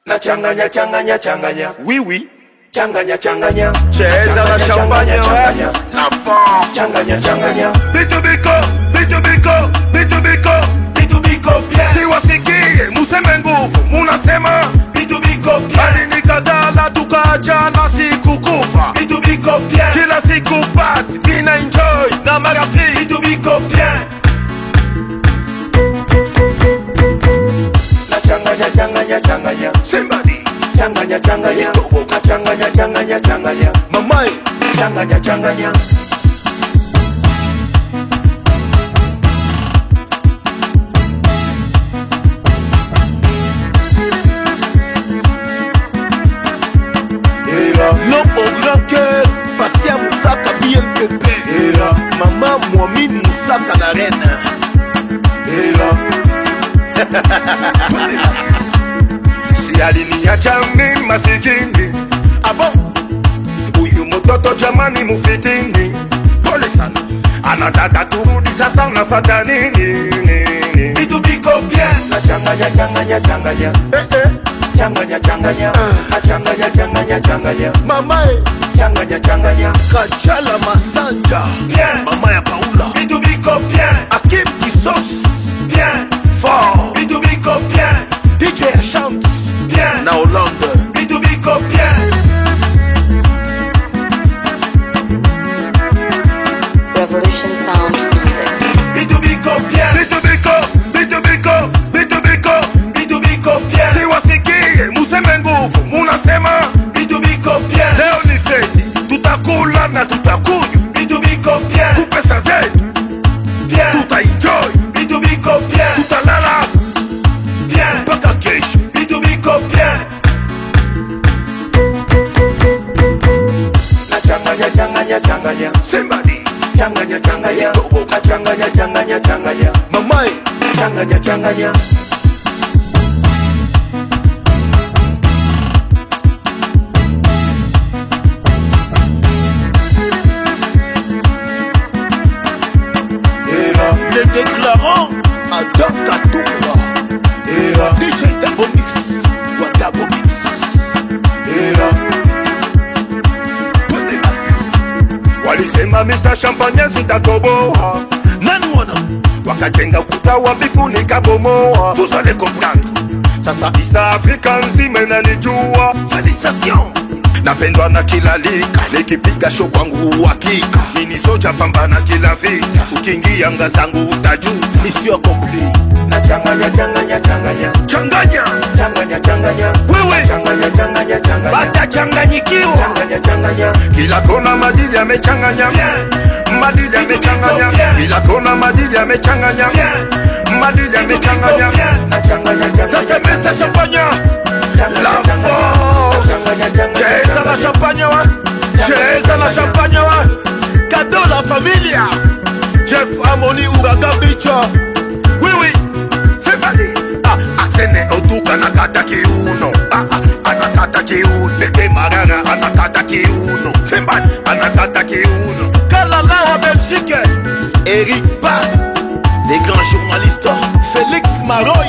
Na changanya changanya changanya. Oui oui. Changanya changanya. Cheza la champagne ouais. La force. Changanya changanya. Bitubiko, bitubiko, bitubiko, Bitubiko bien. si wasikie museme nguvu munasema Bitubiko bien. alinikatala tukachana sikukufa Bitubiko bien. kila siku party mina enjoy na marafiki Bitubiko bien. Na changanya changanya changanya. Somebody Changanya changanya. Na changanya changanya changanya. mamai Changanya changanya. l'homme au grand cœur Passia Moussaka BMPP Maman Mouamine Moussaka la reine si aliniacha mimi masikini abo huyu mtoto jamani mufitini pole sana anataka turudi sasa unafata nini Bitubiko bien. Na changanya changanya changanya. Changanya changanya. Na changanya changanya changanya. mama Changanya changanya. Kachala Masanja Bien. mama ya Paula Bitubiko bien. Akim Kisos Bien. fort Bitubiko bien. DJ chante Bien. na Hollande Bitubiko bien. Revolution Sound Music. Bitubiko bien. Bitubiko Bitubiko Bitubiko Bitubiko bien. si wasikie museme nguvu munasema Bitubiko bien. leo ni feti tutakula na tutakunywa Bitubiko bien. kupesa zetu Bien. tutaenjoy Bitubiko bien. tutalala Bien. mpaka kesho Bitubiko bien. Na changanya changanya changanya. Somebody Changanya changanya. Na changanya changanya changanya. mamai Changanya changanya. les déclarants Adam Katumba DJ Dabomix Wadabomix walisema Mr. Champagne sitatoboa nani wana wakajenga ukuta wa bifunika bomoa vous allez comprendre sasa East Africa nzima inanijua felicitation napendwa na kila lika nikipiga show kwangu uhakika mini soja pambana kila vita ukiingia anga zangu utajuta mission complete Na changanya changanya changanya. changanya Changanya changanya. wewe Changanya changanya changanya. batachanganyikiwa Changanya changanya. kila kona madili yamechanganya madili yamechanganya kila kona madili yamechanganya madili yamechanganya Na changanya changanya. sasa Mr. Champagne la force cheza la champagne wa cheza la champagne wa cadeau la familia Jeff Amoni Uraga Bicha oui oui c'est bali asene otuka nakata kiuno anakata kiuno Lete Marara anakata kiuno Semban anakata kiuno Kalala wa Belgique Eric Ba les grands journalistes Félix Maroy